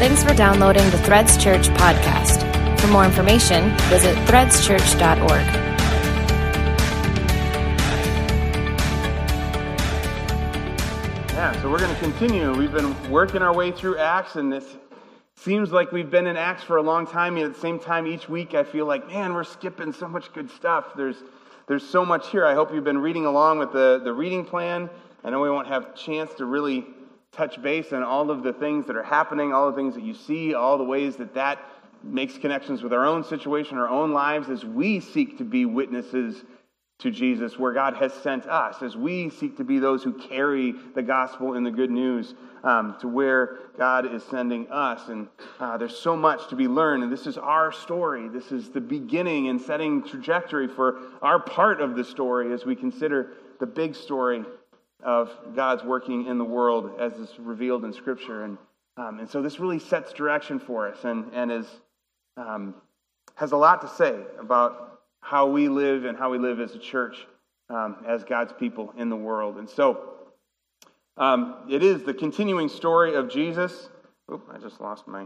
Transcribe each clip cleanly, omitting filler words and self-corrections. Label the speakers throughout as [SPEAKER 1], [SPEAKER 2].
[SPEAKER 1] Thanks for downloading the Threads Church podcast. For more information, visit threadschurch.org.
[SPEAKER 2] Yeah, so we're going to continue. We've been working our way through Acts, and it seems like we've been in Acts for a long time, and at the same time, each week I feel like, man, we're skipping so much good stuff. There's so much here. I hope you've been reading along with the reading plan. I know we won't have a chance to really touch base on all of the things that are happening, all the things that you see, all the ways that makes connections with our own situation, our own lives, as we seek to be witnesses to Jesus where God has sent us, as we seek to be those who carry the gospel and the good news to where God is sending us. And there's so much to be learned, and this is our story. This is the beginning and setting trajectory for our part of the story as we consider the big story of God's working in the world as is revealed in Scripture. And so this really sets direction for us and has a lot to say about how we live and how we live as a church, as God's people in the world. And so it is the continuing story of Jesus. I just lost my...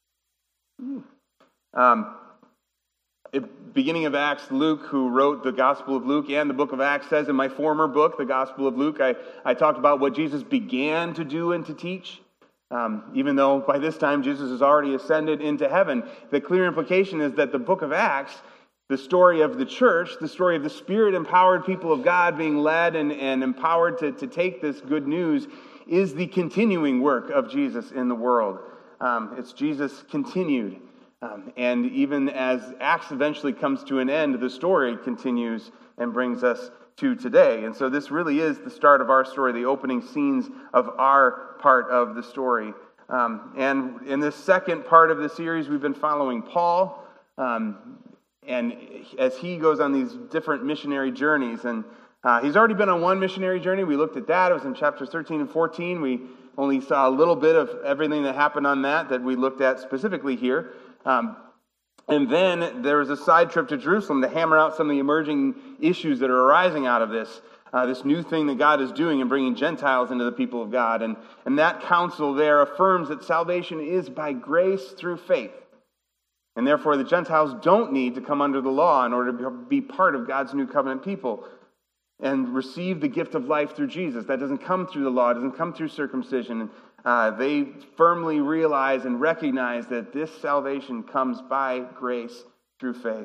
[SPEAKER 2] beginning of Acts, Luke, who wrote the Gospel of Luke and the book of Acts, says in my former book, the Gospel of Luke, I talked about what Jesus began to do and to teach. Even though by this time Jesus has already ascended into heaven, the clear implication is that the book of Acts, the story of the church, the story of the Spirit-empowered people of God being led and empowered to take this good news, is the continuing work of Jesus in the world. It's Jesus continued. And even as Acts eventually comes to an end, the story continues and brings us to today. And so this really is the start of our story, the opening scenes of our part of the story. And in this second part of the series, we've been following Paul, and as he goes on these different missionary journeys. And he's already been on one missionary journey. We looked at that. It was in chapters 13 and 14. We only saw a little bit of everything that happened on that we looked at specifically here. And then there was a side trip to Jerusalem to hammer out some of the emerging issues that are arising out of this new thing that God is doing and bringing Gentiles into the people of God. And that council there affirms that salvation is by grace through faith. And therefore the Gentiles don't need to come under the law in order to be part of God's new covenant people and receive the gift of life through Jesus. That doesn't come through the law. It doesn't come through circumcision. They firmly realize and recognize that this salvation comes by grace through faith.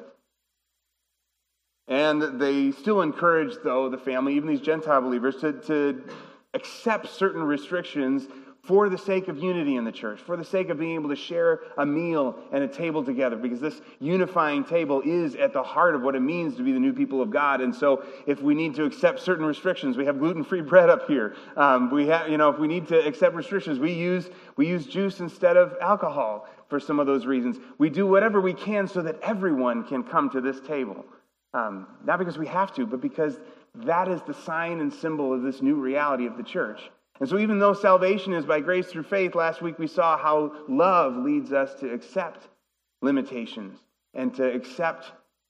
[SPEAKER 2] And they still encourage, though, the family, even these Gentile believers, to accept certain restrictions for the sake of unity in the church, for the sake of being able to share a meal and a table together, because this unifying table is at the heart of what it means to be the new people of God. And so if we need to accept certain restrictions, we have gluten-free bread up here. If we need to accept restrictions, we use juice instead of alcohol for some of those reasons. We do whatever we can so that everyone can come to this table. Not because we have to, but because that is the sign and symbol of this new reality of the church. And so even though salvation is by grace through faith, last week we saw how love leads us to accept limitations and to accept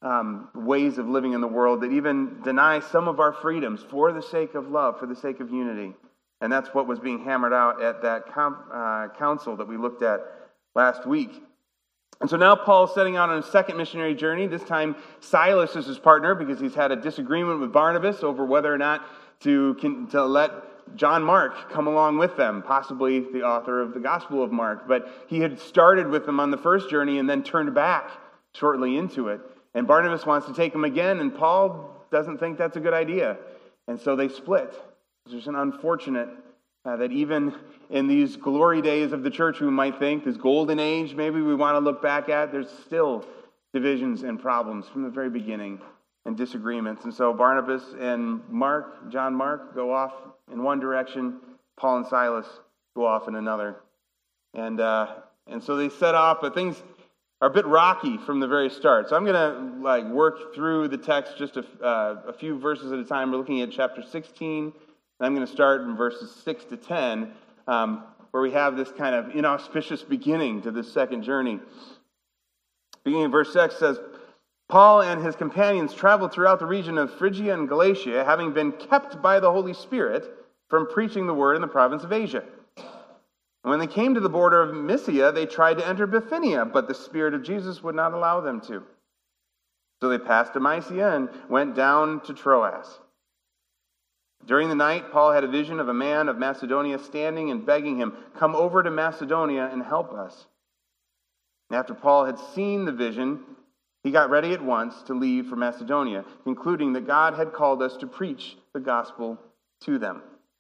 [SPEAKER 2] ways of living in the world that even deny some of our freedoms for the sake of love, for the sake of unity. And that's what was being hammered out at that council that we looked at last week. And so now Paul's setting out on a second missionary journey. This time Silas is his partner because he's had a disagreement with Barnabas over whether or not to let John Mark come along with them, possibly the author of the Gospel of Mark. But he had started with them on the first journey and then turned back shortly into it. And Barnabas wants to take him again, and Paul doesn't think that's a good idea. And so they split. It's an unfortunate that even in these glory days of the church, we might think, this golden age maybe we want to look back at, there's still divisions and problems from the very beginning and disagreements. And so Barnabas and John Mark, go off in one direction. Paul and Silas go off in another. And so they set off, but things are a bit rocky from the very start. So I'm going to work through the text just a few verses at a time. We're looking at chapter 16. And I'm going to start in verses 6 to 10, where we have this kind of inauspicious beginning to this second journey. Beginning in verse 6 says, Paul and his companions traveled throughout the region of Phrygia and Galatia, having been kept by the Holy Spirit from preaching the word in the province of Asia. And when they came to the border of Mysia, they tried to enter Bithynia, but the Spirit of Jesus would not allow them to. So they passed to Mysia and went down to Troas. During the night, Paul had a vision of a man of Macedonia standing and begging him, "Come over to Macedonia and help us." And after Paul had seen the vision, he got ready at once to leave for Macedonia, concluding that God had called us to preach the gospel to them.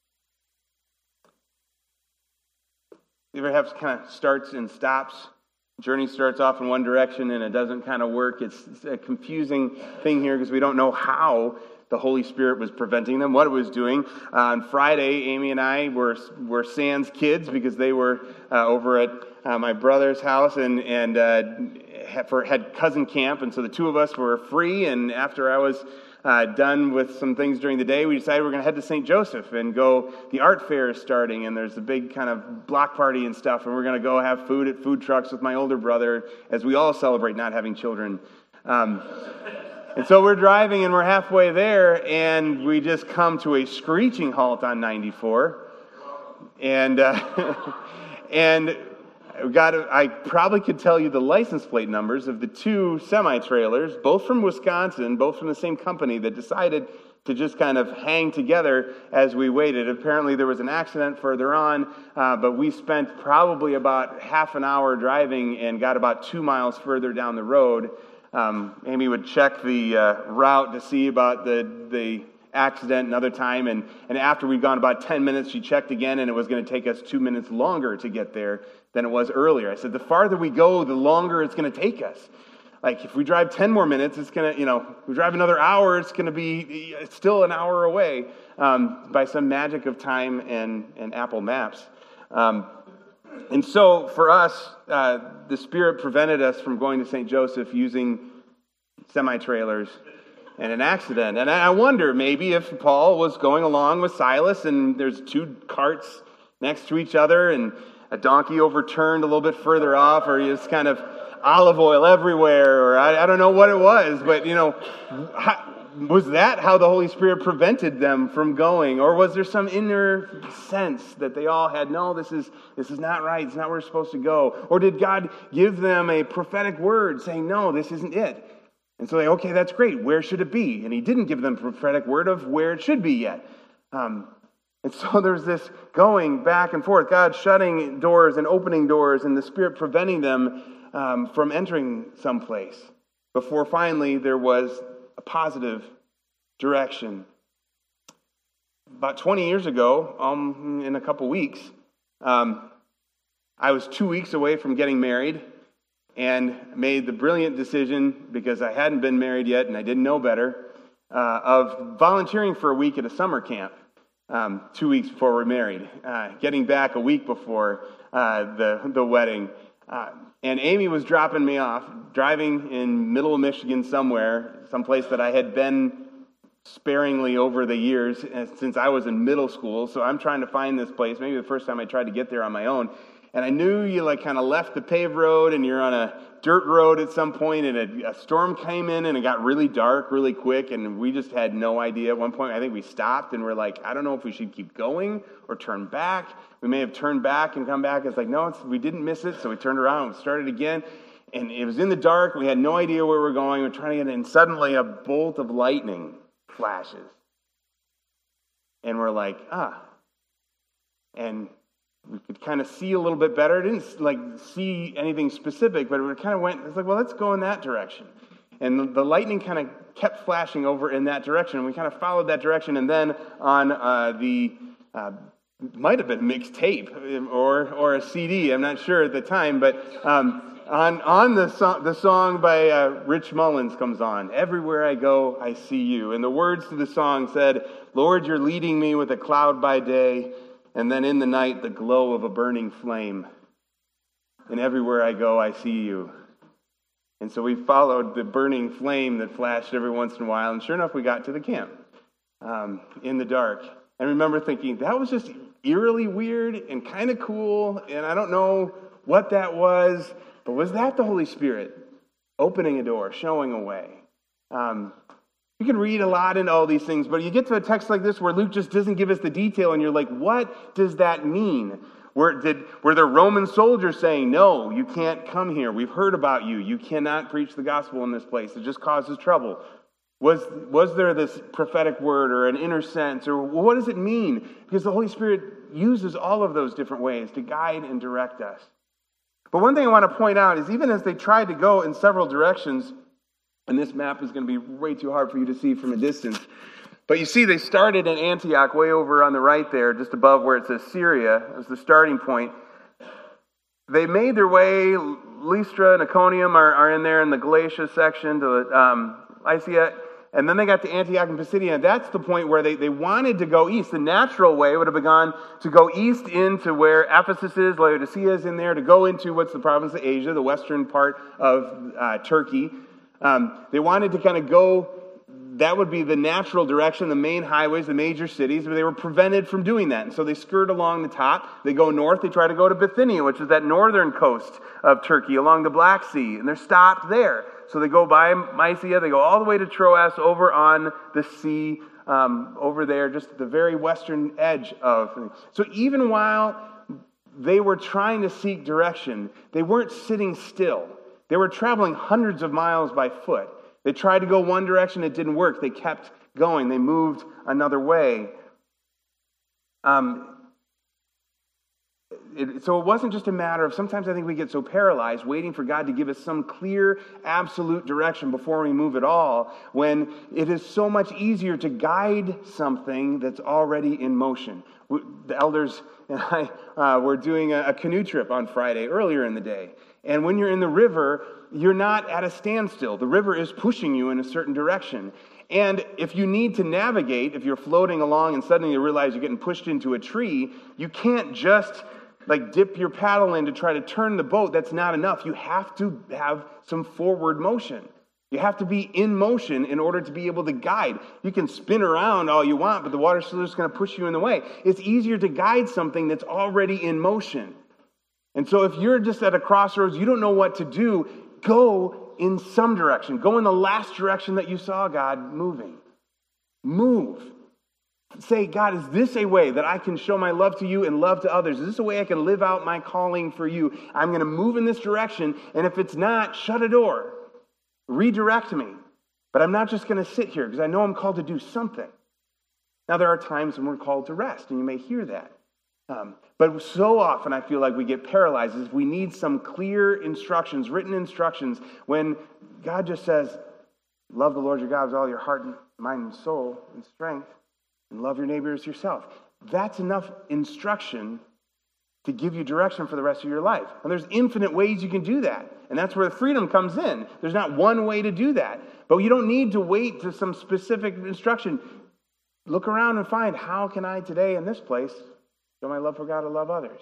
[SPEAKER 2] You ever have kind of starts and stops? Journey starts off in one direction and it doesn't kind of work. It's a confusing thing here because we don't know how the Holy Spirit was preventing them, what it was doing. On Friday, Amy and I were Sans kids because they were over at my brother's house and had cousin camp, and so the two of us were free. And after I was done with some things during the day, we decided we're going to head to St. Joseph and go. The art fair is starting, and there's a big kind of block party and stuff, and we're going to go have food at food trucks with my older brother as we all celebrate not having children. And so we're driving, and we're halfway there, and we just come to a screeching halt on 94. And I probably could tell you the license plate numbers of the two semi-trailers, both from Wisconsin, both from the same company, that decided to just kind of hang together as we waited. Apparently there was an accident further on, but we spent probably about half an hour driving and got about 2 miles further down the road. Amy would check the route to see about the accident another time, and after we'd gone about 10 minutes, she checked again, and it was going to take us 2 minutes longer to get there than it was earlier. I said, the farther we go, the longer it's going to take us. Like, if we drive 10 more minutes, it's going to, if we drive another hour, it's going to be still an hour away by some magic of time and Apple Maps. And so for us, the Spirit prevented us from going to St. Joseph using semi-trailers and an accident. And I wonder maybe if Paul was going along with Silas and there's two carts next to each other and a donkey overturned a little bit further off, or just kind of olive oil everywhere, or I don't know what it was, but was that how the Holy Spirit prevented them from going? Or was there some inner sense that they all had, no, this is not right, it's not where we're supposed to go? Or did God give them a prophetic word saying, no, this isn't it? And so they, okay, that's great, where should it be? And he didn't give them a prophetic word of where it should be yet. And so there's this going back and forth, God shutting doors and opening doors, and the Spirit preventing them from entering someplace, before finally there was a positive direction. About 20 years ago, in a couple weeks, I was 2 weeks away from getting married and made the brilliant decision, because I hadn't been married yet and I didn't know better, of volunteering for a week at a summer camp 2 weeks before we're married, getting back a week before the wedding. And Amy was dropping me off, driving in middle of Michigan somewhere, someplace that I had been sparingly over the years since I was in middle school. So I'm trying to find this place, maybe the first time I tried to get there on my own. And I knew you kind of left the paved road and you're on a dirt road at some point, and a storm came in and it got really dark really quick, and we just had no idea. At one point, I think we stopped and we're like, I don't know if we should keep going or turn back. We may have turned back and come back. It's like, no, we didn't miss it. So we turned around and started again. And it was in the dark. We had no idea where we were going. We're trying to get in. And suddenly a bolt of lightning flashes. And we're like, And we could kind of see a little bit better. Didn't see anything specific, but it kind of went, it's like, well, let's go in that direction. And the lightning kind of kept flashing over in that direction. And we kind of followed that direction. And then on might have been mixed tape or a CD, I'm not sure at the time, but on the song by Rich Mullins comes on. Everywhere I go, I see you. And the words to the song said, Lord, you're leading me with a cloud by day, and then in the night, the glow of a burning flame. And everywhere I go, I see you. And so we followed the burning flame that flashed every once in a while, and sure enough, we got to the camp in the dark. I remember thinking, that was just eerily weird and kind of cool, and I don't know what that was, but was that the Holy Spirit opening a door, showing a way? You can read a lot into all these things, but you get to a text like this where Luke just doesn't give us the detail, and you're like, what does that mean? Were there Roman soldiers saying, no, you can't come here. We've heard about you. You cannot preach the gospel in this place. It just causes trouble. Was there this prophetic word or an inner sense? Or what does it mean? Because the Holy Spirit uses all of those different ways to guide and direct us. But one thing I want to point out is even as they tried to go in several directions, and this map is going to be way too hard for you to see from a distance, but you see they started in Antioch way over on the right there, just above where it says Syria as the starting point. They made their way, Lystra and Iconium are in there in the Galatia section to Lycia, and then they got to Antioch and Pisidia. That's the point where they wanted to go east. The natural way would have begun to go east into where Ephesus is, Laodicea is in there, to go into what's the province of Asia, the western part of Turkey. They wanted to kind of go, that would be the natural direction, the main highways, the major cities, but they were prevented from doing that. And so they skirt along the top. They go north. They try to go to Bithynia, which is that northern coast of Turkey along the Black Sea, and they're stopped there. So they go by Mysia, they go all the way to Troas over on the sea, over there, just at the very western edge of. So even while they were trying to seek direction, they weren't sitting still. They were traveling hundreds of miles by foot. They tried to go one direction, it didn't work. They kept going. They moved another way. So it wasn't just a matter of, sometimes I think we get so paralyzed waiting for God to give us some clear, absolute direction before we move at all, when it is so much easier to guide something that's already in motion. The elders and I were doing a canoe trip on Friday earlier in the day. And when you're in the river, you're not at a standstill. The river is pushing you in a certain direction. And if you need to navigate, if you're floating along and suddenly you realize you're getting pushed into a tree, you can't just dip your paddle in to try to turn the boat. That's not enough. You have to have some forward motion. You have to be in motion in order to be able to guide. You can spin around all you want, but the water's still just going to push you in the way. It's easier to guide something that's already in motion. And so if you're just at a crossroads, you don't know what to do, go in some direction. Go in the last direction that you saw God moving. Move. Say, God, is this a way that I can show my love to you and love to others? Is this a way I can live out my calling for you? I'm going to move in this direction, and if it's not, shut a door. Redirect me. But I'm not just going to sit here because I know I'm called to do something. Now, there are times when we're called to rest, and you may hear that. But so often I feel like we get paralyzed as we need some clear instructions, written instructions, when God just says, love the Lord your God with all your heart, and mind, and soul, and strength, and love your neighbor as yourself. That's enough instruction to give you direction for the rest of your life. And there's infinite ways you can do that. And that's where the freedom comes in. There's not one way to do that. But you don't need to wait to some specific instruction. Look around and find, how can I today in this place show my love for God and love others?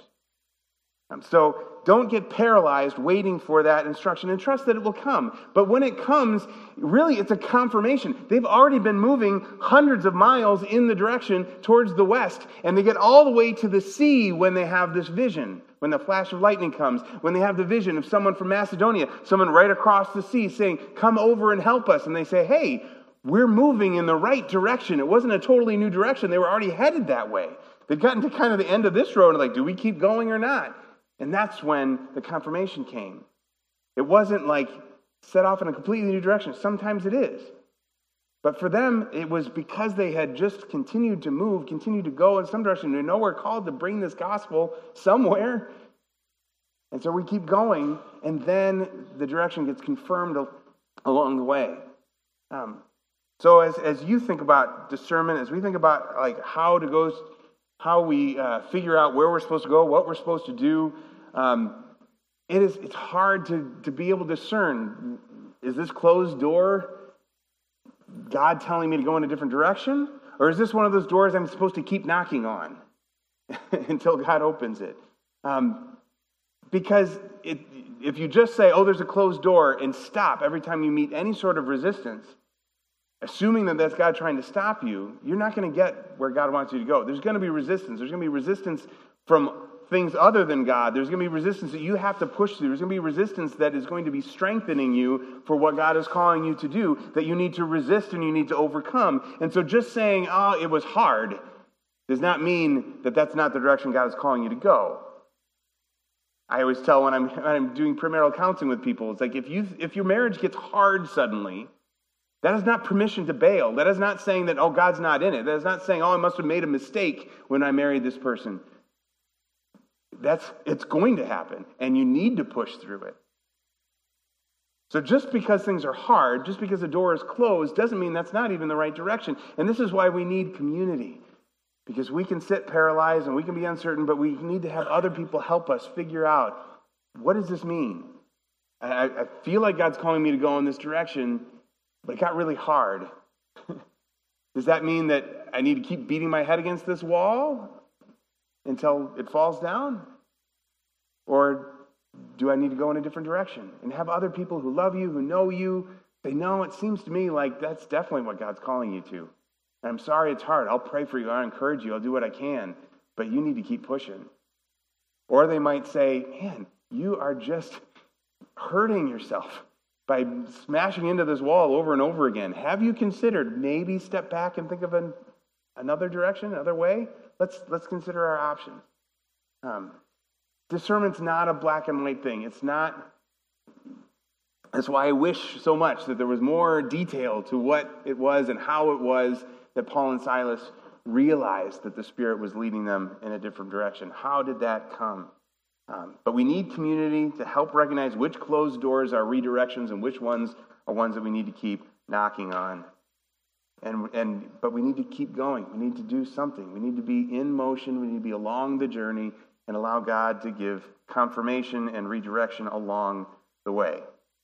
[SPEAKER 2] So don't get paralyzed waiting for that instruction and trust that it will come. But when it comes, really it's a confirmation. They've already been moving hundreds of miles in the direction towards the west, and they get all the way to the sea when they have this vision, when the flash of lightning comes, when they have the vision of someone from Macedonia, someone right across the sea saying, come over and help us. And they say, hey, we're moving in the right direction. It wasn't a totally new direction. They were already headed that way. They'd gotten to kind of the end of this road and like, do we keep going or not? And that's when the confirmation came. It wasn't like set off in a completely new direction. Sometimes it is. But for them, it was because they had just continued to move, continued to go in some direction. They know we're called to bring this gospel somewhere. And so we keep going, and then the direction gets confirmed along the way. So as you think about discernment, as we think about how we figure out where we're supposed to go, what we're supposed to do, it's hard to be able to discern. Is this closed door God telling me to go in a different direction? Or is this one of those doors I'm supposed to keep knocking on until God opens it? Because if you just say, oh, there's a closed door, and stop every time you meet any sort of resistance, assuming that that's God trying to stop you, you're not going to get where God wants you to go. There's going to be resistance. There's going to be resistance from things other than God. There's going to be resistance that you have to push through. There's going to be resistance that is going to be strengthening you for what God is calling you to do, that you need to resist and you need to overcome. And so just saying, oh, it was hard, does not mean that that's not the direction God is calling you to go. I always tell when I'm doing premarital counseling with people, it's like if your marriage gets hard suddenly, that is not permission to bail. That is not saying that, oh, God's not in it. That is not saying, oh, I must have made a mistake when I married this person. It's going to happen, and you need to push through it. So just because things are hard, just because the door is closed, doesn't mean that's not even the right direction. And this is why we need community. Because we can sit paralyzed and we can be uncertain, but we need to have other people help us figure out, what does this mean? I feel like God's calling me to go in this direction, but it got really hard. Does that mean that I need to keep beating my head against this wall until it falls down? Or do I need to go in a different direction and have other people who love you, who know you, say, no, it seems to me like that's definitely what God's calling you to. And I'm sorry it's hard. I'll pray for you. I'll encourage you. I'll do what I can. But you need to keep pushing. Or they might say, man, you are just hurting yourself by smashing into this wall over and over again. Have you considered maybe step back and think of another direction, another way? Let's consider our options. Discernment's not a black and white thing. It's not. That's why I wish so much that there was more detail to what it was and how it was that Paul and Silas realized that the Spirit was leading them in a different direction. How did that come? But we need community to help recognize which closed doors are redirections and which ones are ones that we need to keep knocking on. But we need to keep going. We need to do something. We need to be in motion. We need to be along the journey and allow God to give confirmation and redirection along the way.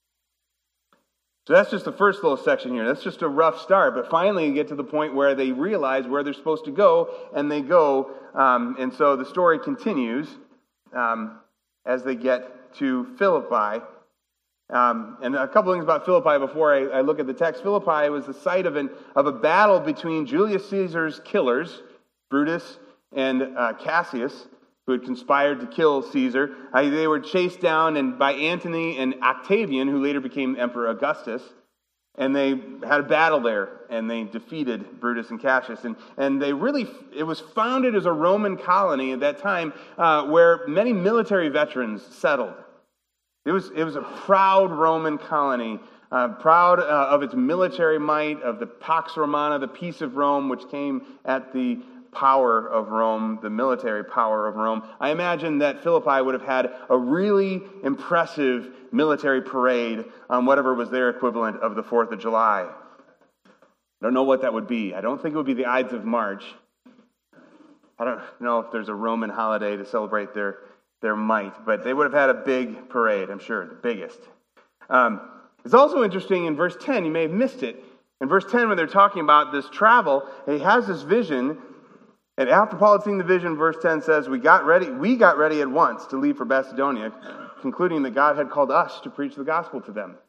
[SPEAKER 2] So that's just the first little section here. That's just a rough start. But finally you get to the point where they realize where they're supposed to go, and they go. And so the story continues as they get to Philippi. And a couple things about Philippi before I look at the text. Philippi was the site of a battle between Julius Caesar's killers, Brutus and Cassius, who had conspired to kill Caesar. They were chased down by Antony and Octavian, who later became Emperor Augustus. And they had a battle there, and they defeated Brutus and Cassius. And it was founded as a Roman colony at that time where many military veterans settled. It was a proud Roman colony, proud of its military might, of the Pax Romana, the peace of Rome, which came at the power of Rome, the military power of Rome. I imagine that Philippi would have had a really impressive military parade on whatever was their equivalent of the 4th of July. I don't know what that would be. I don't think it would be the Ides of March. I don't know if there's a Roman holiday to celebrate their might, but they would have had a big parade, I'm sure, the biggest. It's also interesting in verse 10, you may have missed it. In verse 10, when they're talking about this travel, he has this vision. And after Paul had seen the vision, verse 10 says, we got ready at once to leave for Macedonia, concluding that God had called us to preach the gospel to them.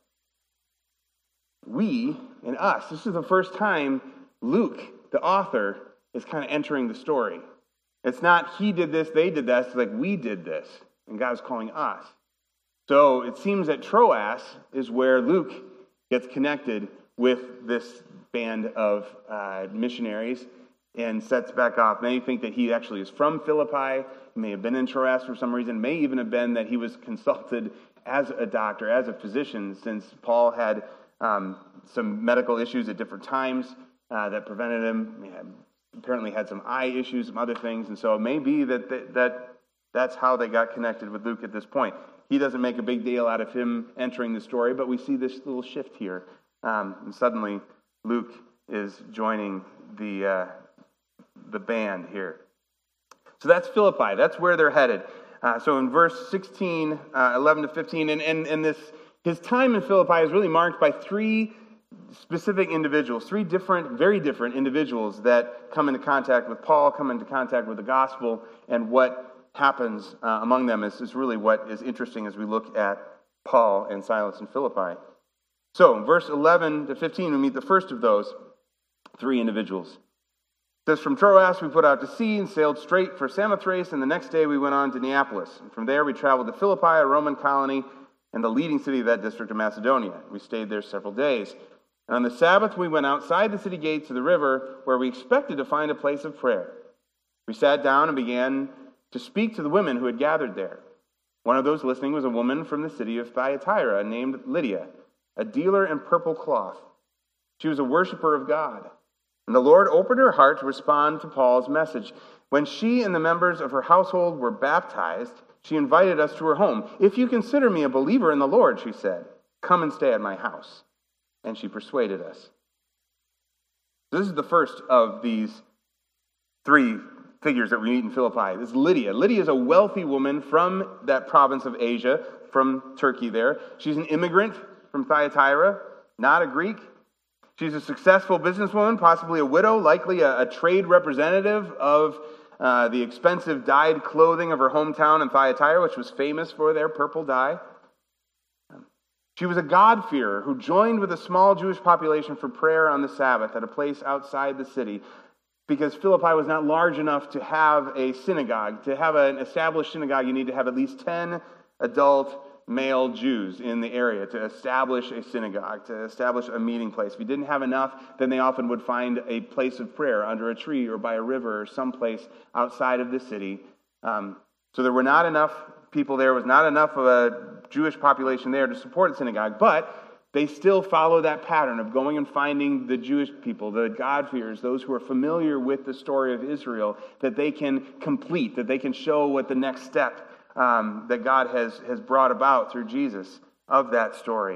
[SPEAKER 2] We and us. This is the first time Luke, the author, is kind of entering the story. It's not he did this, they did that. It's like we did this, and God's calling us. So it seems that Troas is where Luke gets connected with this band of missionaries and sets back off. Many think that he actually is from Philippi. He may have been in Troas for some reason. It may even have been that he was consulted as a doctor, as a physician, since Paul had some medical issues at different times that prevented him. He apparently had some eye issues, some other things. And so it may be that's how they got connected with Luke at this point. He doesn't make a big deal out of him entering the story, but we see this little shift here. And suddenly Luke is joining the band here. So that's Philippi. That's where they're headed. So in verse 16, 11 to 15, and his time in Philippi is really marked by three specific individuals, three very different individuals that come into contact with Paul, come into contact with the gospel, and what happens among them is really what is interesting as we look at Paul and Silas in Philippi. So in verse 11 to 15, we meet the first of those three individuals. It says, from Troas we put out to sea and sailed straight for Samothrace, and the next day we went on to Neapolis. And from there we traveled to Philippi, a Roman colony, and the leading city of that district of Macedonia. We stayed there several days. And on the Sabbath we went outside the city gates to the river, where we expected to find a place of prayer. We sat down and began to speak to the women who had gathered there. One of those listening was a woman from the city of Thyatira named Lydia, a dealer in purple cloth. She was a worshiper of God, and the Lord opened her heart to respond to Paul's message. When she and the members of her household were baptized, she invited us to her home. "If you consider me a believer in the Lord," she said, "come and stay at my house." And she persuaded us. This is the first of these three figures that we meet in Philippi. This is Lydia. Lydia is a wealthy woman from that province of Asia, from Turkey there. She's an immigrant from Thyatira, not a Greek. She's a successful businesswoman, possibly a widow, likely a trade representative of the expensive dyed clothing of her hometown in Thyatira, which was famous for their purple dye. She was a God-fearer who joined with a small Jewish population for prayer on the Sabbath at a place outside the city, because Philippi was not large enough to have a synagogue. To have an established synagogue, you need to have at least 10 adult male Jews in the area to establish a synagogue, to establish a meeting place. If you didn't have enough, then they often would find a place of prayer under a tree or by a river or someplace outside of the city. So there were not enough people there, was not enough of a Jewish population there to support a synagogue, but they still follow that pattern of going and finding the Jewish people, the God-fearers, those who are familiar with the story of Israel, that they can complete, that they can show what the next step that God has brought about through Jesus of that story.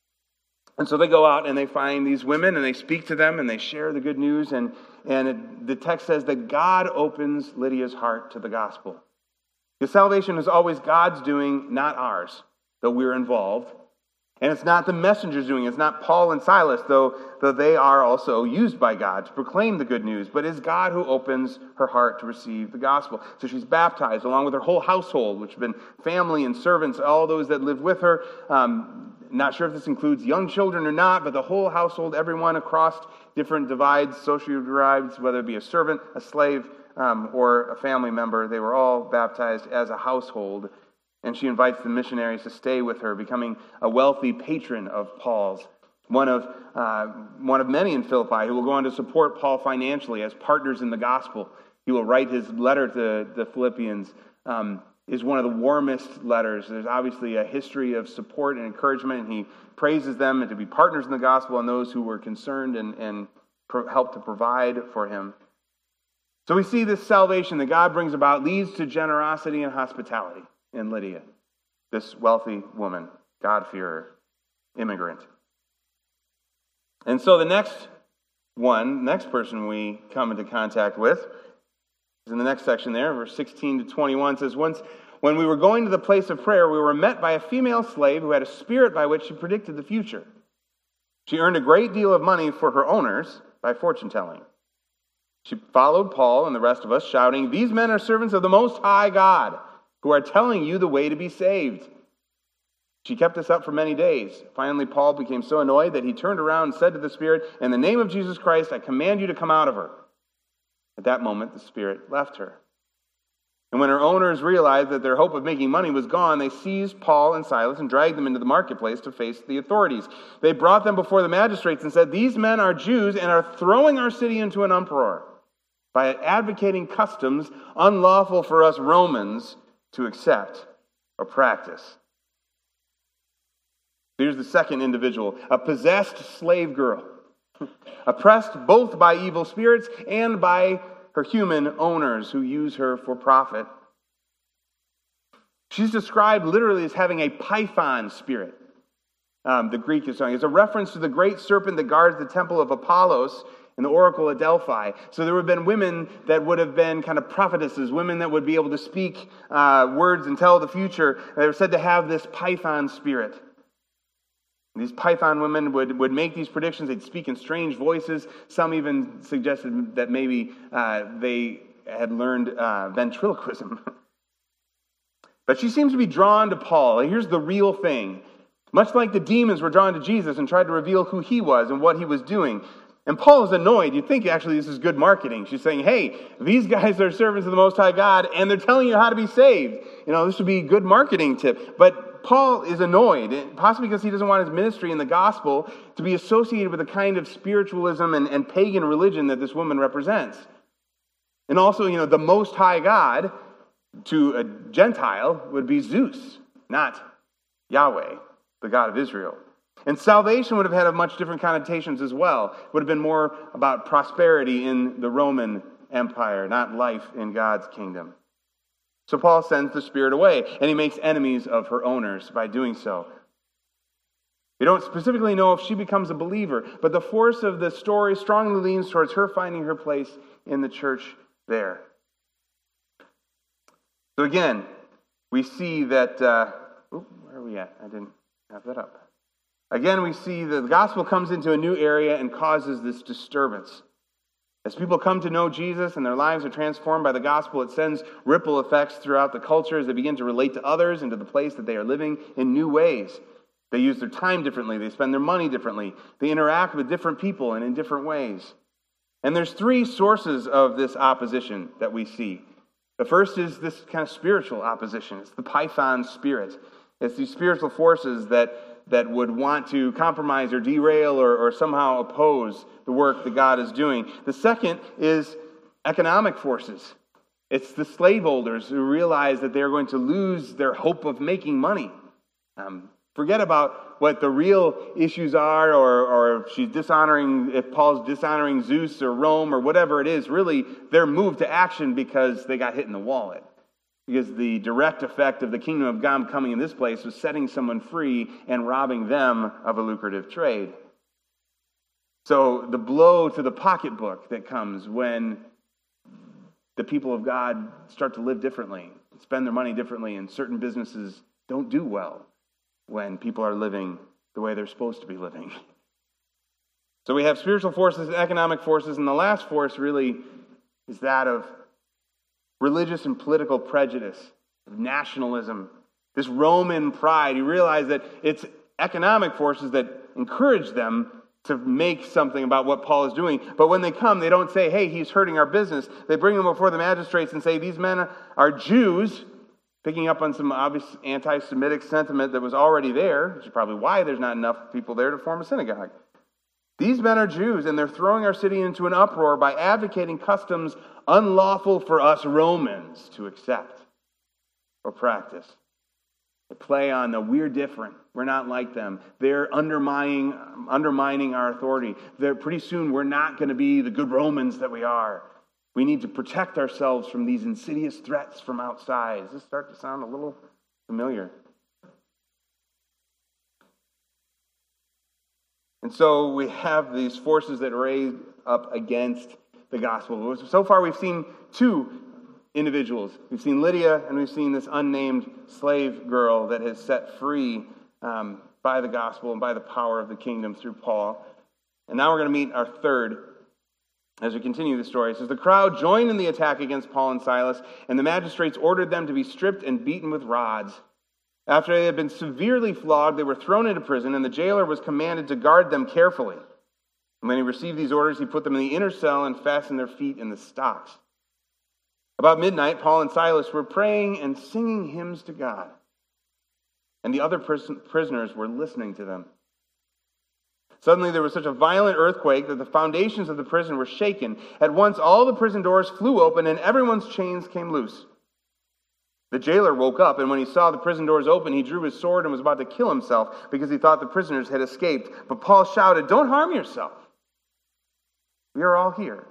[SPEAKER 2] And so they go out and they find these women and they speak to them and they share the good news. And the text says that God opens Lydia's heart to the gospel. Because salvation is always God's doing, not ours, though we're involved. And it's not the messengers doing it. It's not Paul and Silas, though they are also used by God to proclaim the good news. But it's God who opens her heart to receive the gospel. So she's baptized along with her whole household, which have been family and servants, all those that lived with her. Not sure if this includes young children or not, but the whole household, everyone across different divides, social divides, whether it be a servant, a slave, or a family member, they were all baptized as a household. And she invites the missionaries to stay with her, becoming a wealthy patron of Paul's. One of many in Philippi who will go on to support Paul financially as partners in the gospel. He will write his letter to the Philippians. Is one of the warmest letters. There's obviously a history of support and encouragement, and he praises them and to be partners in the gospel and those who were concerned and helped to provide for him. So we see this salvation that God brings about leads to generosity and hospitality in Lydia, this wealthy woman, God-fearer, immigrant. And so the next person we come into contact with is in the next section there, verse 16 to 21, says, when we were going to the place of prayer, we were met by a female slave who had a spirit by which she predicted the future. She earned a great deal of money for her owners by fortune-telling. She followed Paul and the rest of us, shouting, "These men are servants of the Most High God, who are telling you the way to be saved." She kept this up for many days. Finally, Paul became so annoyed that he turned around and said to the spirit, "In the name of Jesus Christ, I command you to come out of her." At that moment, the spirit left her. And when her owners realized that their hope of making money was gone, they seized Paul and Silas and dragged them into the marketplace to face the authorities. They brought them before the magistrates and said, "These men are Jews and are throwing our city into an uproar by advocating customs unlawful for us Romans to accept or practice." Here's the second individual, a possessed slave girl, oppressed both by evil spirits and by her human owners who use her for profit. She's described literally as having a python spirit. The Greek is saying it's a reference to the great serpent that guards the temple of Apollos in the oracle at Delphi. So there would have been women that would have been kind of prophetesses, women that would be able to speak words and tell the future. They were said to have this python spirit. These python women would make these predictions. They'd speak in strange voices. Some even suggested that maybe they had learned ventriloquism. But she seems to be drawn to Paul. Here's the real thing. Much like the demons were drawn to Jesus and tried to reveal who he was and what he was doing. And Paul is annoyed. You'd think actually this is good marketing. She's saying, hey, these guys are servants of the Most High God and they're telling you how to be saved. This would be a good marketing tip. But Paul is annoyed, possibly because he doesn't want his ministry in the gospel to be associated with the kind of spiritualism and pagan religion that this woman represents. And also, the Most High God, to a Gentile would be Zeus, not Yahweh, the God of Israel. And salvation would have had a much different connotations as well. It would have been more about prosperity in the Roman Empire, not life in God's kingdom. So Paul sends the Spirit away, and he makes enemies of her owners by doing so. We don't specifically know if she becomes a believer, but the force of the story strongly leans towards her finding her place in the church there. So again, we see that, where are we at? I didn't have that up. Again, we see that the gospel comes into a new area and causes this disturbance. As people come to know Jesus and their lives are transformed by the gospel, it sends ripple effects throughout the culture as they begin to relate to others and to the place that they are living in new ways. They use their time differently. They spend their money differently. They interact with different people and in different ways. And there's three sources of this opposition that we see. The first is this kind of spiritual opposition. It's the Python spirit. It's these spiritual forces that would want to compromise or derail or somehow oppose the work that God is doing. The second is economic forces. It's the slaveholders who realize that they're going to lose their hope of making money. Forget about what the real issues are, or if Paul's dishonoring Zeus or Rome or whatever it is. Really, they're moved to action because they got hit in the wallet. Because the direct effect of the kingdom of God coming in this place was setting someone free and robbing them of a lucrative trade. So the blow to the pocketbook that comes when the people of God start to live differently, spend their money differently, and certain businesses don't do well when people are living the way they're supposed to be living. So we have spiritual forces and economic forces, and the last force really is that of religious and political prejudice, of nationalism, this Roman pride. You realize that it's economic forces that encourage them to make something about what Paul is doing. But when they come, they don't say, hey, he's hurting our business. They bring him before the magistrates and say, these men are Jews, picking up on some obvious anti-Semitic sentiment that was already there, which is probably why there's not enough people there to form a synagogue. These men are Jews, and they're throwing our city into an uproar by advocating customs unlawful for us Romans to accept or practice. They play on the we're different. We're not like them. They're undermining our authority. Pretty soon we're not going to be the good Romans that we are. We need to protect ourselves from these insidious threats from outside. Does this start to sound a little familiar? And so we have these forces that raise up against the gospel. So far we've seen two individuals. We've seen Lydia and we've seen this unnamed slave girl that is set free by the gospel and by the power of the kingdom through Paul. And now we're going to meet our third as we continue the story. It says, the crowd joined in the attack against Paul and Silas, and the magistrates ordered them to be stripped and beaten with rods. After they had been severely flogged, they were thrown into prison, and the jailer was commanded to guard them carefully. And when he received these orders, he put them in the inner cell and fastened their feet in the stocks. About midnight, Paul and Silas were praying and singing hymns to God, and the other prisoners were listening to them. Suddenly there was such a violent earthquake that the foundations of the prison were shaken. At once all the prison doors flew open and everyone's chains came loose. The jailer woke up, and when he saw the prison doors open, he drew his sword and was about to kill himself because he thought the prisoners had escaped. But Paul shouted, "Don't harm yourself. We are all here."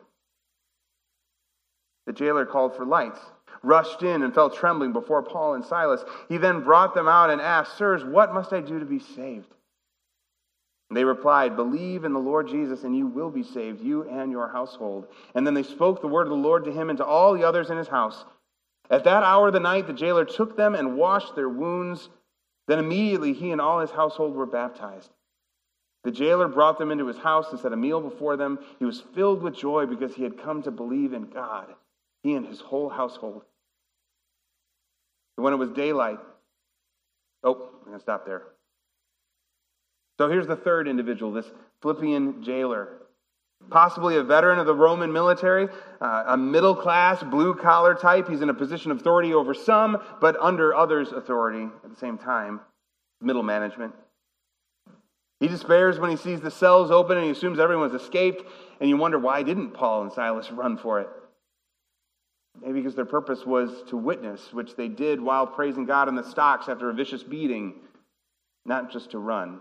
[SPEAKER 2] The jailer called for lights, rushed in, and fell trembling before Paul and Silas. He then brought them out and asked, "Sirs, what must I do to be saved?" And they replied, "Believe in the Lord Jesus, and you will be saved, you and your household." And then they spoke the word of the Lord to him and to all the others in his house. At that hour of the night, the jailer took them and washed their wounds. Then immediately he and all his household were baptized. The jailer brought them into his house and set a meal before them. He was filled with joy because he had come to believe in God, he and his whole household. And when it was daylight, I'm going to stop there. So here's the third individual, this Philippian jailer. Possibly a veteran of the Roman military, a middle-class, blue-collar type. He's in a position of authority over some, but under others' authority at the same time. Middle management. He despairs when he sees the cells open and he assumes everyone's escaped, and you wonder, why didn't Paul and Silas run for it? Maybe because their purpose was to witness, which they did while praising God in the stocks after a vicious beating, not just to run.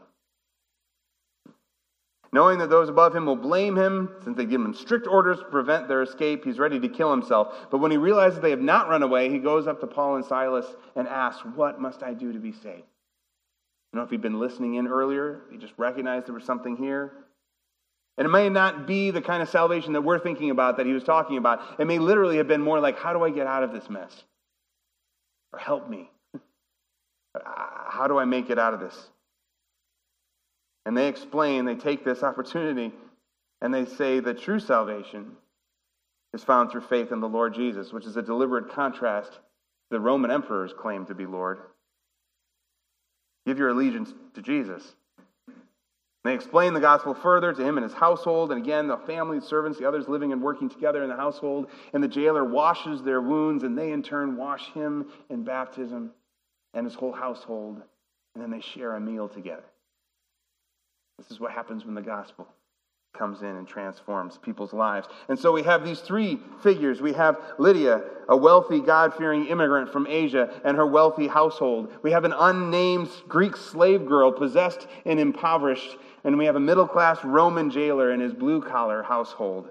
[SPEAKER 2] Knowing that those above him will blame him, since they give him strict orders to prevent their escape, he's ready to kill himself. But when he realizes they have not run away, he goes up to Paul and Silas and asks, "What must I do to be saved?" I don't know if he'd been listening in earlier. He just recognized there was something here. And it may not be the kind of salvation that we're thinking about, that he was talking about. It may literally have been more like, how do I get out of this mess? Or help me. How do I make it out of this? And they explain, they take this opportunity, and they say that true salvation is found through faith in the Lord Jesus, which is a deliberate contrast to the Roman emperor's claim to be Lord. Give your allegiance to Jesus. They explain the gospel further to him and his household, and again, the family, servants, the others living and working together in the household, and the jailer washes their wounds, and they in turn wash him in baptism and his whole household, and then they share a meal together. This is what happens when the gospel comes in and transforms people's lives. And so we have these three figures. We have Lydia, a wealthy, God-fearing immigrant from Asia, and her wealthy household. We have an unnamed Greek slave girl, possessed and impoverished. And we have a middle-class Roman jailer and his blue-collar household.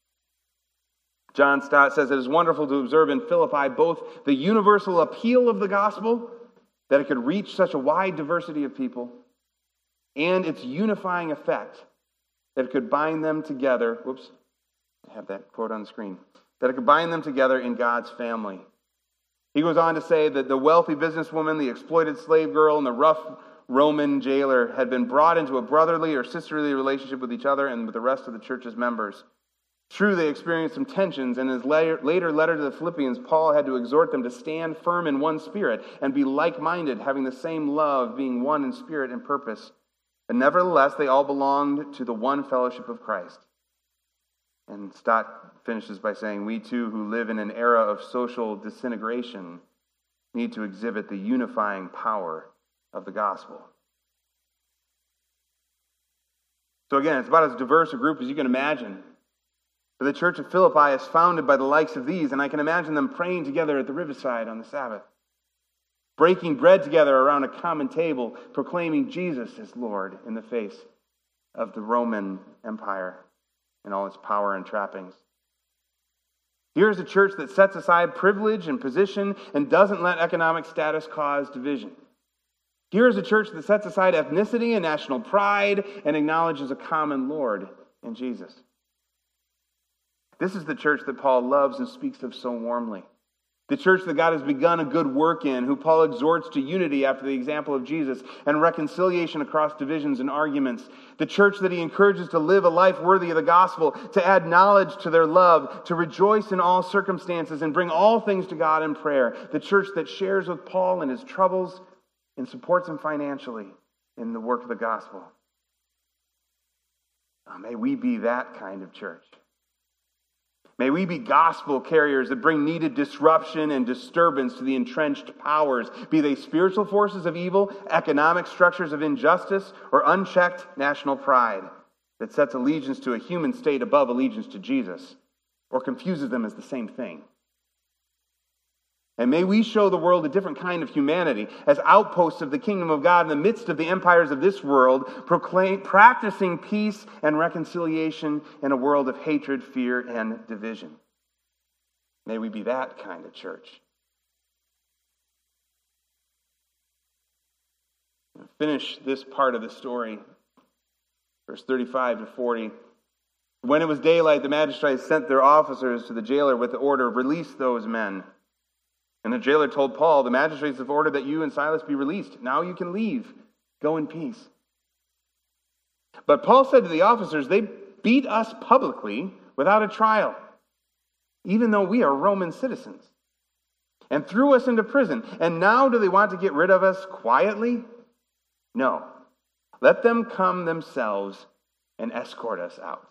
[SPEAKER 2] John Stott says it is wonderful to observe in Philippi both the universal appeal of the gospel, that it could reach such a wide diversity of people, and its unifying effect, that it could bind them together. Whoops, I have that quote on the screen. That it could bind them together in God's family. He goes on to say that the wealthy businesswoman, the exploited slave girl, and the rough Roman jailer had been brought into a brotherly or sisterly relationship with each other and with the rest of the church's members. True, they experienced some tensions, and in his later letter to the Philippians, Paul had to exhort them to stand firm in one spirit and be like-minded, having the same love, being one in spirit and purpose. And nevertheless, they all belonged to the one fellowship of Christ. And Stott finishes by saying, we too, who live in an era of social disintegration, need to exhibit the unifying power of the gospel. So again, it's about as diverse a group as you can imagine. But the church of Philippi is founded by the likes of these, and I can imagine them praying together at the riverside on the Sabbath, breaking bread together around a common table, proclaiming Jesus as Lord in the face of the Roman Empire and all its power and trappings. Here's a church that sets aside privilege and position and doesn't let economic status cause division. Here's a church that sets aside ethnicity and national pride and acknowledges a common Lord in Jesus. This is the church that Paul loves and speaks of so warmly. The church that God has begun a good work in, who Paul exhorts to unity after the example of Jesus and reconciliation across divisions and arguments. The church that he encourages to live a life worthy of the gospel, to add knowledge to their love, to rejoice in all circumstances and bring all things to God in prayer. The church that shares with Paul in his troubles and supports him financially in the work of the gospel. May we be that kind of church. May we be gospel carriers that bring needed disruption and disturbance to the entrenched powers, be they spiritual forces of evil, economic structures of injustice, or unchecked national pride that sets allegiance to a human state above allegiance to Jesus, or confuses them as the same thing. And may we show the world a different kind of humanity as outposts of the kingdom of God in the midst of the empires of this world, practicing peace and reconciliation in a world of hatred, fear, and division. May we be that kind of church. I'll finish this part of the story, verse 35 to 40. When it was daylight, the magistrates sent their officers to the jailer with the order, release those men. And the jailer told Paul, the magistrates have ordered that you and Silas be released. Now you can leave. Go in peace. But Paul said to the officers, they beat us publicly without a trial, even though we are Roman citizens, and threw us into prison. And now do they want to get rid of us quietly? No. Let them come themselves and escort us out.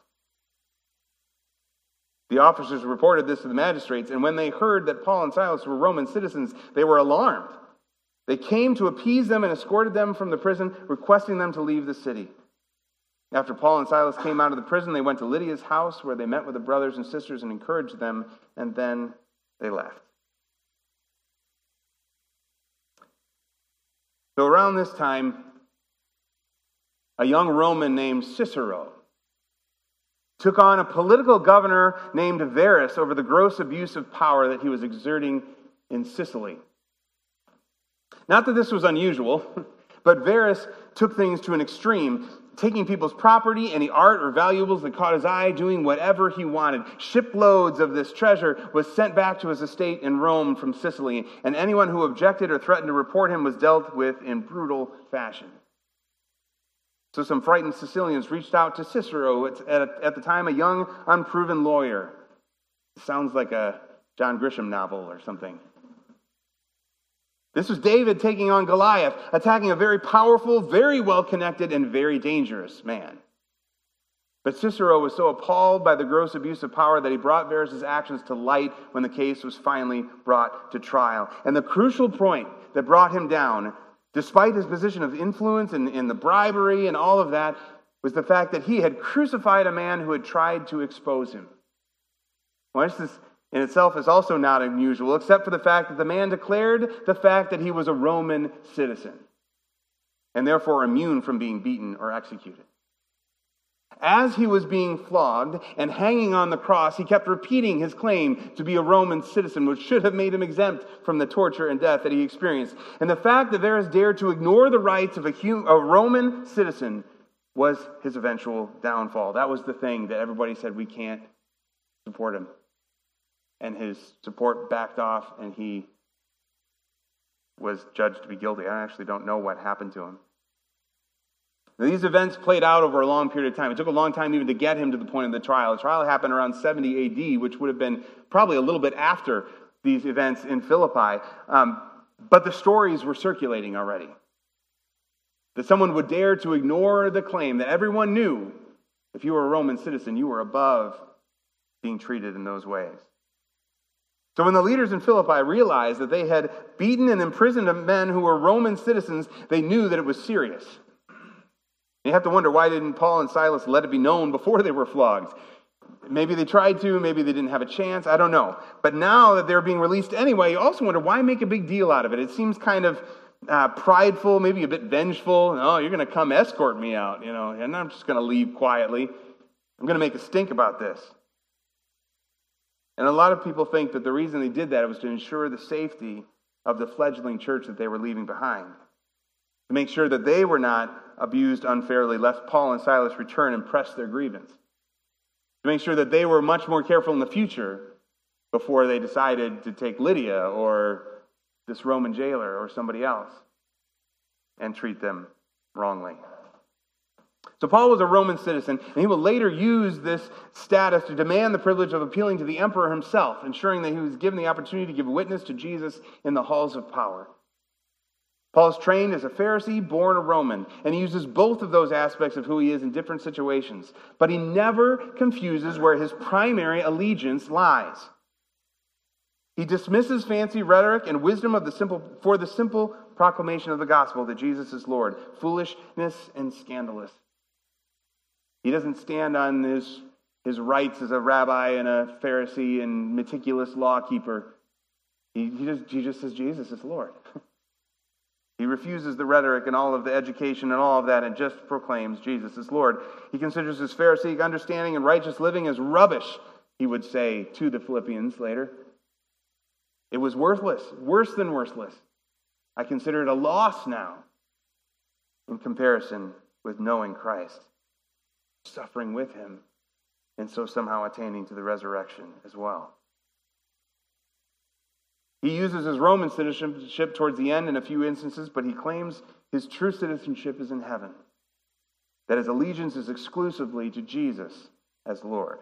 [SPEAKER 2] The officers reported this to the magistrates, and when they heard that Paul and Silas were Roman citizens, they were alarmed. They came to appease them and escorted them from the prison, requesting them to leave the city. After Paul and Silas came out of the prison, they went to Lydia's house, where they met with the brothers and sisters and encouraged them, and then they left. So around this time, a young Roman named Cicero took on a political governor named Verus over the gross abuse of power that he was exerting in Sicily. Not that this was unusual, but Verus took things to an extreme, taking people's property, any art or valuables that caught his eye, doing whatever he wanted. Shiploads of this treasure was sent back to his estate in Rome from Sicily, and anyone who objected or threatened to report him was dealt with in brutal fashion. So some frightened Sicilians reached out to Cicero, at the time a young, unproven lawyer. Sounds like a John Grisham novel or something. This was David taking on Goliath, attacking a very powerful, very well-connected, and very dangerous man. But Cicero was so appalled by the gross abuse of power that he brought Verus' actions to light when the case was finally brought to trial. And the crucial point that brought him down, despite his position of influence and the bribery and all of that, was the fact that he had crucified a man who had tried to expose him. Well, this in itself is also not unusual, except for the fact that the man declared the fact that he was a Roman citizen, and therefore immune from being beaten or executed. As he was being flogged and hanging on the cross, he kept repeating his claim to be a Roman citizen, which should have made him exempt from the torture and death that he experienced. And the fact that Verus dared to ignore the rights of a Roman citizen was his eventual downfall. That was the thing that everybody said, we can't support him. And his support backed off, and he was judged to be guilty. I actually don't know what happened to him. Now, these events played out over a long period of time. It took a long time even to get him to the point of the trial. The trial happened around 70 AD, which would have been probably a little bit after these events in Philippi. But the stories were circulating already. That someone would dare to ignore the claim that everyone knew if you were a Roman citizen, you were above being treated in those ways. So when the leaders in Philippi realized that they had beaten and imprisoned men who were Roman citizens, they knew that it was serious. You have to wonder, why didn't Paul and Silas let it be known before they were flogged? Maybe they tried to, maybe they didn't have a chance, I don't know. But now that they're being released anyway, you also wonder, why make a big deal out of it? It seems kind of prideful, maybe a bit vengeful. Oh, you're going to come escort me out, and I'm just going to leave quietly. I'm going to make a stink about this. And a lot of people think that the reason they did that was to ensure the safety of the fledgling church that they were leaving behind. To make sure that they were not abused unfairly, lest Paul and Silas return and press their grievance. To make sure that they were much more careful in the future before they decided to take Lydia or this Roman jailer or somebody else and treat them wrongly. So Paul was a Roman citizen, and he will later use this status to demand the privilege of appealing to the emperor himself, ensuring that he was given the opportunity to give witness to Jesus in the halls of power. Paul is trained as a Pharisee, born a Roman, and he uses both of those aspects of who he is in different situations. But he never confuses where his primary allegiance lies. He dismisses fancy rhetoric and wisdom for the simple proclamation of the gospel that Jesus is Lord, foolishness and scandalous. He doesn't stand on his rights as a rabbi and a Pharisee and meticulous law keeper. He just says Jesus is Lord. He refuses the rhetoric and all of the education and all of that and just proclaims Jesus is Lord. He considers his Pharisaic understanding and righteous living as rubbish, he would say to the Philippians later. It was worthless, worse than worthless. I consider it a loss now in comparison with knowing Christ, suffering with him, and so somehow attaining to the resurrection as well. He uses his Roman citizenship towards the end in a few instances, but he claims his true citizenship is in heaven, that his allegiance is exclusively to Jesus as Lord.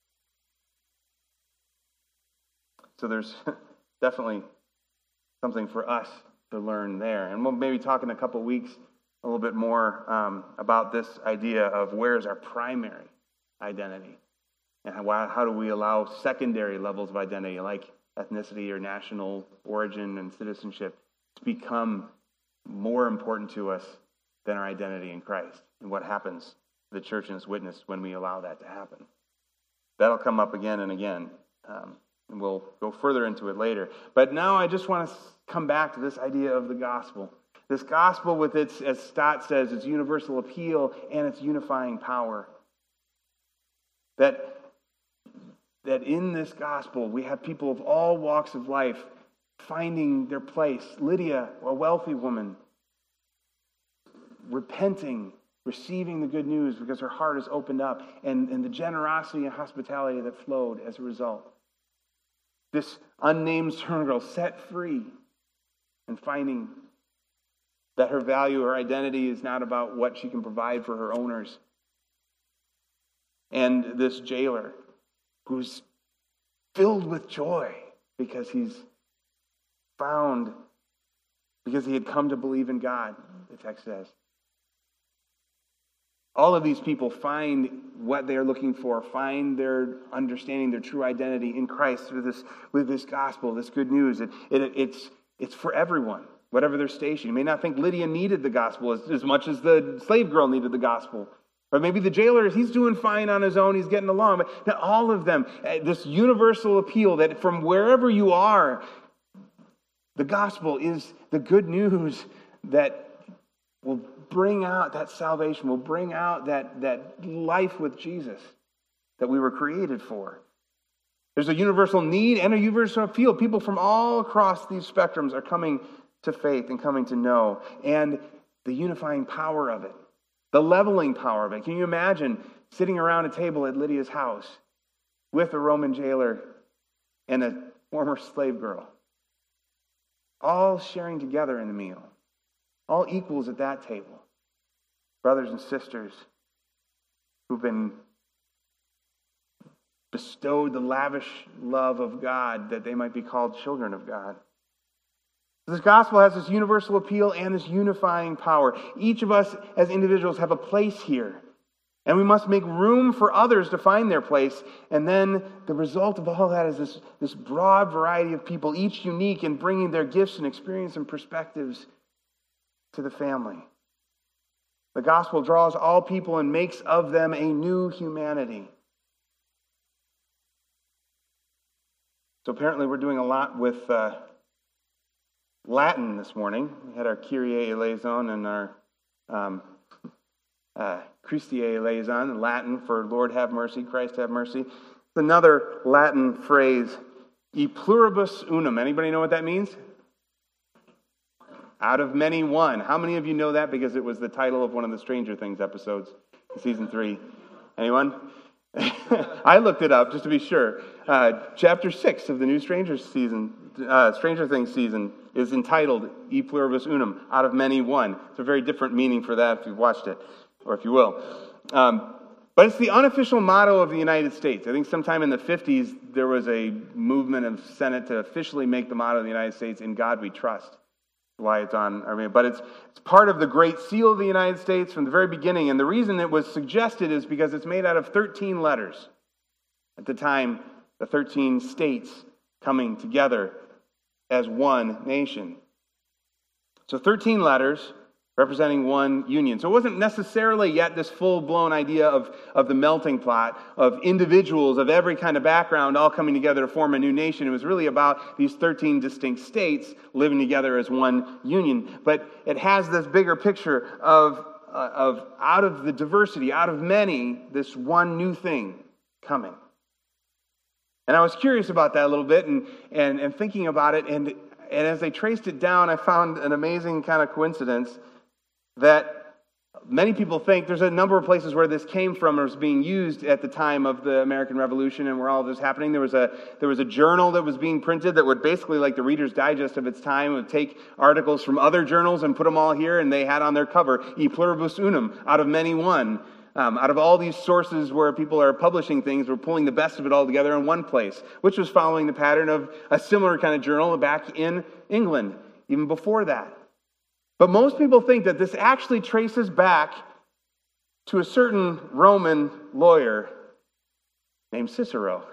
[SPEAKER 2] So there's definitely something for us to learn there. And we'll maybe talk in a couple weeks a little bit more about this idea of where is our primary identity and how do we allow secondary levels of identity like ethnicity or national origin and citizenship to become more important to us than our identity in Christ, and what happens to the church and its witness when we allow that to happen. That'll come up again and again And we'll go further into it later. But now I just want to come back to this idea of the gospel. This gospel with its, as Stott says, its universal appeal and its unifying power. That in this gospel we have people of all walks of life finding their place. Lydia, a wealthy woman, repenting, receiving the good news because her heart is opened up, and the generosity and hospitality that flowed as a result. This unnamed servant girl set free and finding that her value, her identity is not about what she can provide for her owners. And this jailer who's filled with joy because he's found, because he had come to believe in God, the text says. All of these people find what they're looking for, find their understanding, their true identity in Christ with this gospel, this good news. It's for everyone, whatever their station. You may not think Lydia needed the gospel as much as the slave girl needed the gospel. Or maybe the jailer, he's doing fine on his own, he's getting along. But now all of them, this universal appeal that from wherever you are, the gospel is the good news that will bring out that salvation, will bring out that life with Jesus that we were created for. There's a universal need and a universal appeal. People from all across these spectrums are coming to faith and coming to know. And the unifying power of it, the leveling power of it. Can you imagine sitting around a table at Lydia's house with a Roman jailer and a former slave girl, all sharing together in the meal, all equals at that table, brothers and sisters who've been bestowed the lavish love of God that they might be called children of God. This gospel has this universal appeal and this unifying power. Each of us as individuals have a place here, and we must make room for others to find their place. And then the result of all that is this broad variety of people, each unique in bringing their gifts and experience and perspectives to the family. The gospel draws all people and makes of them a new humanity. So apparently we're doing a lot with Latin this morning. We had our Kyrie eleison and our Christie eleison, Latin for Lord have mercy, Christ have mercy. It's another Latin phrase, e pluribus unum. Anybody know what that means? Out of many, one. How many of you know that because it was the title of one of the Stranger Things episodes in season 3? Anyone? I looked it up just to be sure. Chapter 6 of the new Stranger Things season is entitled E Pluribus Unum, out of many, one. It's a very different meaning for that if you've watched it, or if you will. But it's the unofficial motto of the United States. I think sometime in the 50s, there was a movement of Senate to officially make the motto of the United States, "In God We Trust." Why it's on, but it's part of the Great Seal of the United States from the very beginning. And the reason it was suggested is because it's made out of 13 letters. At the time, the 13 states coming together as one nation. So 13 letters representing one union. So it wasn't necessarily yet this full-blown idea of the melting pot of individuals of every kind of background all coming together to form a new nation. It was really about these 13 distinct states living together as one union. But it has this bigger picture of out of the diversity, out of many, this one new thing coming. And I was curious about that a little bit and thinking about it. And as I traced it down, I found an amazing kind of coincidence that many people think there's a number of places where this came from or was being used at the time of the American Revolution and where all of this happening. There was a journal that was being printed that would basically, like the Reader's Digest of its time, would take articles from other journals and put them all here, and they had on their cover, E Pluribus Unum, out of many, one. Out of all these sources where people are publishing things, we're pulling the best of it all together in one place, which was following the pattern of a similar kind of journal back in England, even before that. But most people think that this actually traces back to a certain Roman lawyer named Cicero.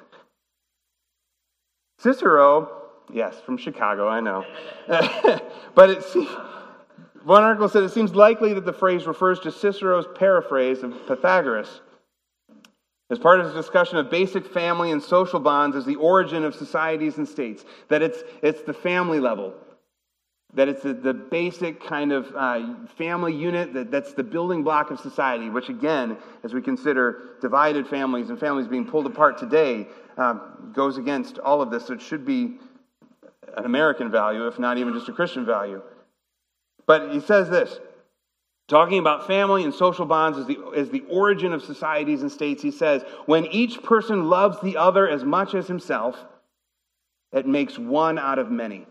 [SPEAKER 2] Cicero, yes, from Chicago, I know. But one article said it seems likely that the phrase refers to Cicero's paraphrase of Pythagoras. As part of his discussion of basic family and social bonds as the origin of societies and states, that it's the family level, that it's the basic kind of family unit, that's the building block of society, which again, as we consider divided families and families being pulled apart today, goes against all of this. So it should be an American value, if not even just a Christian value. But he says this, talking about family and social bonds as the origin of societies and states, he says, when each person loves the other as much as himself, it makes one out of many.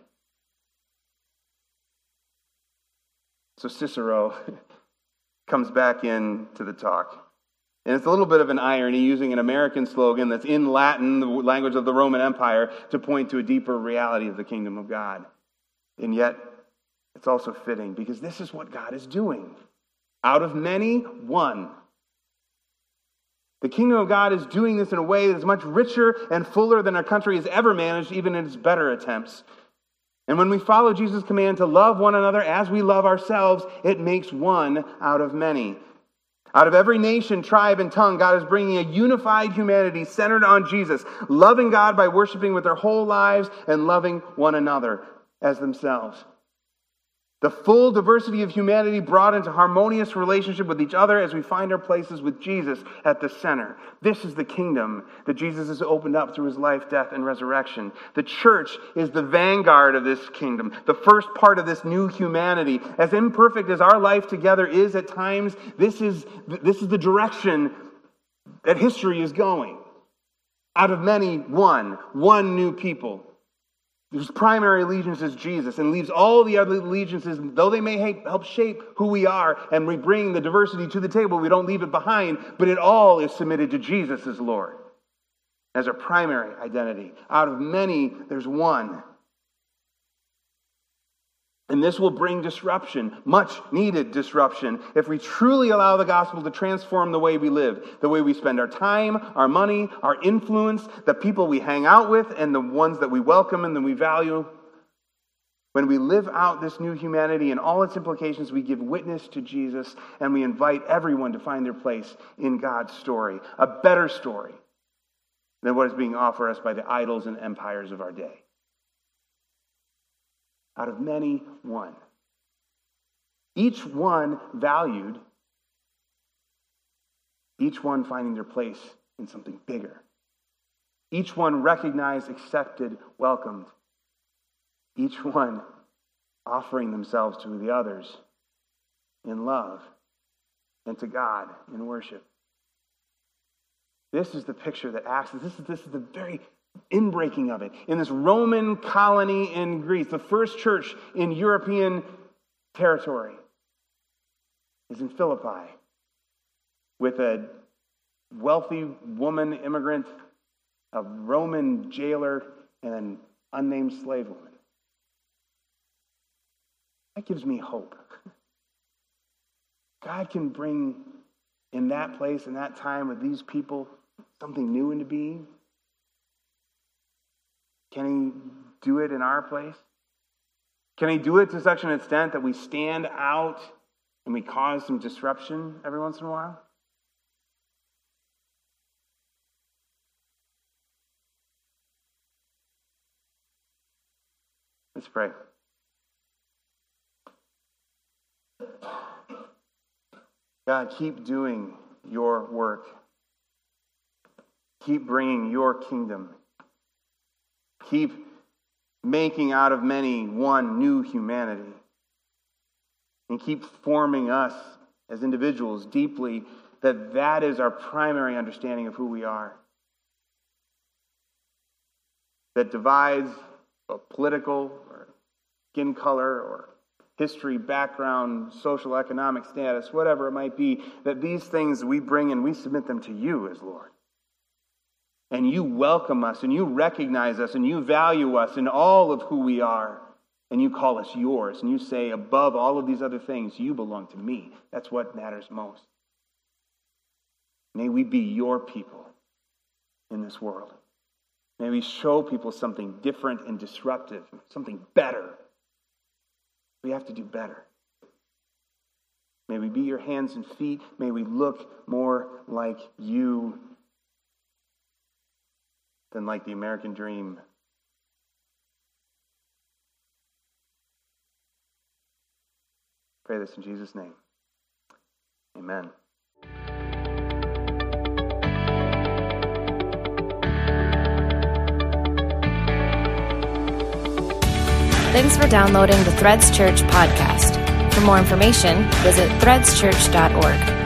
[SPEAKER 2] So Cicero comes back into the talk. And it's a little bit of an irony using an American slogan that's in Latin, the language of the Roman Empire, to point to a deeper reality of the kingdom of God. And yet, it's also fitting because this is what God is doing. Out of many, one. The kingdom of God is doing this in a way that is much richer and fuller than our country has ever managed, even in its better attempts. And when we follow Jesus' command to love one another as we love ourselves, it makes one out of many. Out of every nation, tribe, and tongue, God is bringing a unified humanity centered on Jesus, loving God by worshiping with their whole lives and loving one another as themselves. The full diversity of humanity brought into harmonious relationship with each other as we find our places with Jesus at the center. This is the kingdom that Jesus has opened up through his life, death, and resurrection. The church is the vanguard of this kingdom, the first part of this new humanity. As imperfect as our life together is at times, this is the direction that history is going. Out of many, one new people. Whose primary allegiance is Jesus, and leaves all the other allegiances, though they may help shape who we are, and we bring the diversity to the table, we don't leave it behind, but it all is submitted to Jesus as Lord, as our primary identity. Out of many, there's one. And this will bring disruption, much needed disruption, if we truly allow the gospel to transform the way we live, the way we spend our time, our money, our influence, the people we hang out with, and the ones that we welcome and that we value. When we live out this new humanity and all its implications, we give witness to Jesus and we invite everyone to find their place in God's story, a better story than what is being offered us by the idols and empires of our day. Out of many, one. Each one valued, each one finding their place in something bigger. Each one recognized, accepted, welcomed. Each one offering themselves to the others in love and to God in worship. This is the picture that acts. This is the very inbreaking of it. In this Roman colony in Greece, the first church in European territory is in Philippi with a wealthy woman immigrant, a Roman jailer, and an unnamed slave woman. That gives me hope. God can bring in that place, in that time with these people, something new into being. Can he do it in our place? Can he do it to such an extent that we stand out and we cause some disruption every once in a while? Let's pray. God, keep doing your work. Keep bringing your kingdom. Keep making out of many one new humanity. And keep forming us as individuals deeply that is our primary understanding of who we are. That divides of political or skin color or history, background, social, economic status, whatever it might be, that these things we bring and we submit them to you as Lord. And you welcome us, and you recognize us, and you value us in all of who we are. And you call us yours, and you say, above all of these other things, you belong to me. That's what matters most. May we be your people in this world. May we show people something different and disruptive, something better. We have to do better. May we be your hands and feet. May we look more like you than like the American dream. Pray this in Jesus' name. Amen.
[SPEAKER 1] Thanks for downloading the Threads Church podcast. For more information, visit threadschurch.org.